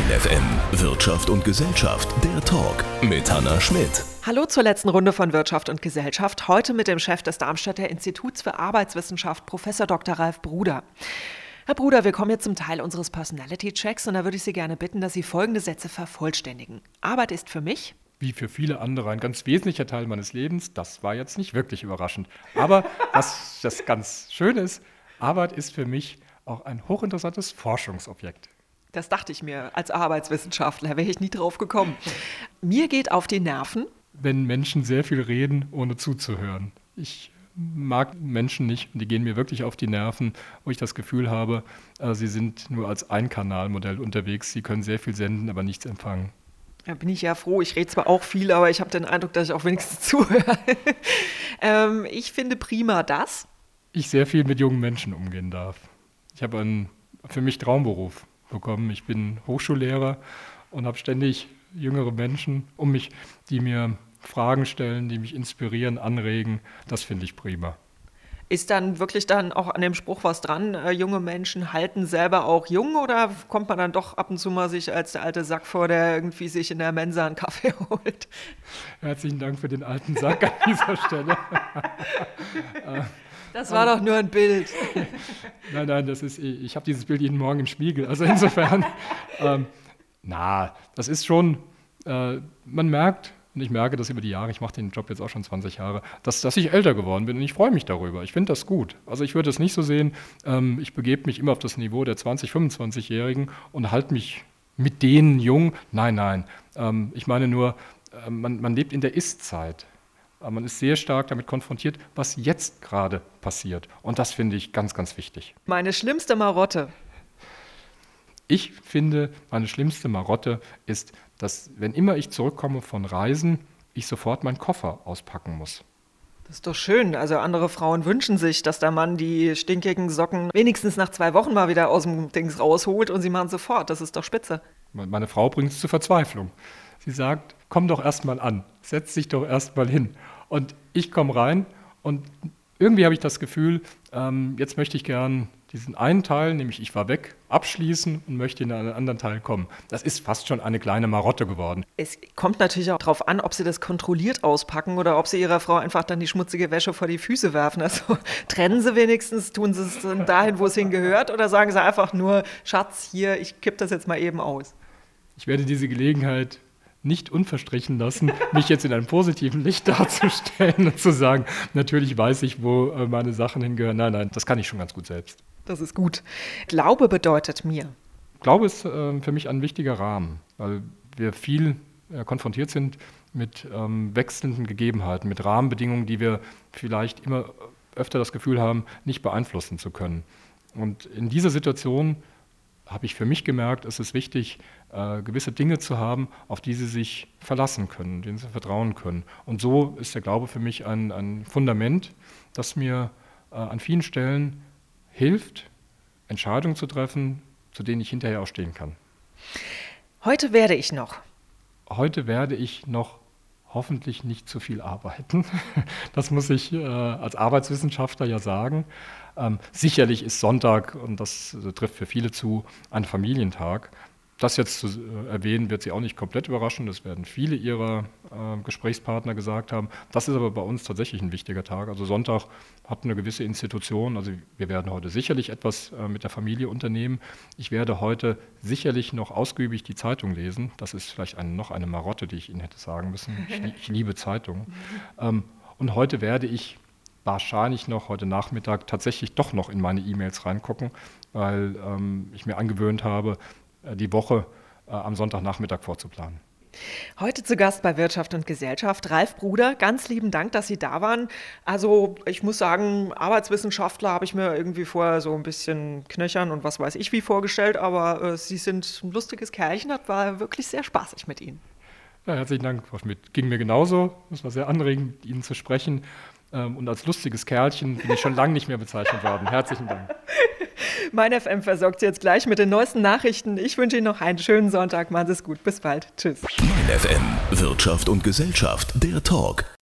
Mein FM Wirtschaft und Gesellschaft, der Talk mit Hanna Schmidt. Hallo zur letzten Runde von Wirtschaft und Gesellschaft. Heute mit dem Chef des Darmstädter Instituts für Arbeitswissenschaft, Prof. Dr. Ralf Bruder. Herr Bruder, wir kommen jetzt zum Teil unseres Personality-Checks und da würde ich Sie gerne bitten, dass Sie folgende Sätze vervollständigen. Arbeit ist für mich... Wie für viele andere ein ganz wesentlicher Teil meines Lebens. Das war jetzt nicht wirklich überraschend. Aber was das ganz Schöne ist, Arbeit ist für mich auch ein hochinteressantes Forschungsobjekt. Das dachte ich mir, als Arbeitswissenschaftler wäre ich nie drauf gekommen. Mir geht auf die Nerven, wenn Menschen sehr viel reden, ohne zuzuhören. Ich mag Menschen nicht und die gehen mir wirklich auf die Nerven, wo ich das Gefühl habe, sie sind nur als Einkanalmodell unterwegs. Sie können sehr viel senden, aber nichts empfangen. Da bin ich ja froh. Ich rede zwar auch viel, aber ich habe den Eindruck, dass ich auch wenigstens zuhöre. Ich finde prima, dass ich sehr viel mit jungen Menschen umgehen darf. Ich habe einen für mich Traumberuf bekommen. Ich bin Hochschullehrer und habe ständig jüngere Menschen um mich, die mir Fragen stellen, die mich inspirieren, anregen. Das finde ich prima. Ist dann wirklich dann auch an dem Spruch was dran, junge Menschen halten selber auch jung, oder kommt man dann doch ab und zu mal sich als der alte Sack vor, der irgendwie sich in der Mensa einen Kaffee holt? Herzlichen Dank für den alten Sack an dieser Stelle. Das war doch nur ein Bild. Nein, ich habe dieses Bild jeden Morgen im Spiegel. Also insofern, das ist schon, man merkt, und ich merke das über die Jahre, ich mache den Job jetzt auch schon 20 Jahre, dass ich älter geworden bin und ich freue mich darüber. Ich finde das gut. Also ich würde es nicht so sehen, ich begebe mich immer auf das Niveau der 20-, 25-Jährigen und halte mich mit denen jung. Nein. Ich meine nur, man lebt in der Ist-Zeit. Man ist sehr stark damit konfrontiert, was jetzt gerade passiert. Und das finde ich ganz, ganz wichtig. Meine schlimmste Marotte. Ich finde, meine schlimmste Marotte ist, dass, wenn immer ich zurückkomme von Reisen, ich sofort meinen Koffer auspacken muss. Das ist doch schön. Also andere Frauen wünschen sich, dass der Mann die stinkigen Socken wenigstens nach 2 Wochen mal wieder aus dem Dings rausholt und sie machen sofort. Das ist doch spitze. Meine Frau bringt es zur Verzweiflung. Sie sagt, komm doch erst mal an, setz dich doch erst mal hin. Und ich komme rein und irgendwie habe ich das Gefühl, jetzt möchte ich gern diesen einen Teil, nämlich ich war weg, abschließen und möchte in einen anderen Teil kommen. Das ist fast schon eine kleine Marotte geworden. Es kommt natürlich auch darauf an, ob Sie das kontrolliert auspacken oder ob Sie Ihrer Frau einfach dann die schmutzige Wäsche vor die Füße werfen. Also trennen Sie wenigstens, tun Sie es dann dahin, wo es hingehört, oder sagen Sie einfach nur, Schatz, hier, ich kipp das jetzt mal eben aus. Ich werde diese Gelegenheit nicht unverstrichen lassen, mich jetzt in einem positiven Licht darzustellen und zu sagen, natürlich weiß ich, wo meine Sachen hingehören. Nein, das kann ich schon ganz gut selbst. Das ist gut. Glaube bedeutet mir. Glaube ist für mich ein wichtiger Rahmen, weil wir viel konfrontiert sind mit wechselnden Gegebenheiten, mit Rahmenbedingungen, die wir vielleicht immer öfter das Gefühl haben, nicht beeinflussen zu können. Und in dieser Situation habe ich für mich gemerkt, es ist wichtig, gewisse Dinge zu haben, auf die sie sich verlassen können, denen sie vertrauen können. Und so ist der Glaube für mich ein Fundament, das mir an vielen Stellen hilft, Entscheidungen zu treffen, zu denen ich hinterher auch stehen kann. Heute werde ich noch hoffentlich nicht zu viel arbeiten. Das muss ich als Arbeitswissenschaftler ja sagen. Sicherlich ist Sonntag, und das trifft für viele zu, ein Familientag. Das jetzt zu erwähnen, wird Sie auch nicht komplett überraschen. Das werden viele Ihrer Gesprächspartner gesagt haben. Das ist aber bei uns tatsächlich ein wichtiger Tag. Also Sonntag hat eine gewisse Institution. Also wir werden heute sicherlich etwas mit der Familie unternehmen. Ich werde heute sicherlich noch ausgiebig die Zeitung lesen. Das ist vielleicht noch eine Marotte, die ich Ihnen hätte sagen müssen. Ich liebe Zeitungen. Und heute werde ich wahrscheinlich noch heute Nachmittag tatsächlich doch noch in meine E-Mails reingucken, weil ich mir angewöhnt habe, die Woche am Sonntagnachmittag vorzuplanen. Heute zu Gast bei Wirtschaft und Gesellschaft Ralf Bruder. Ganz lieben Dank, dass Sie da waren. Also ich muss sagen, Arbeitswissenschaftler habe ich mir irgendwie vorher so ein bisschen knöchern und was weiß ich wie vorgestellt, aber Sie sind ein lustiges Kerlchen, das war wirklich sehr spaßig mit Ihnen. Ja, herzlichen Dank, Frau Schmidt. Ging mir genauso. Es war sehr anregend, mit Ihnen zu sprechen. Und als lustiges Kerlchen bin ich schon lange nicht mehr bezeichnet worden. Herzlichen Dank. Mein FM versorgt Sie jetzt gleich mit den neuesten Nachrichten. Ich wünsche Ihnen noch einen schönen Sonntag. Machen Sie es gut. Bis bald. Tschüss. Mein FM Wirtschaft und Gesellschaft, der Talk.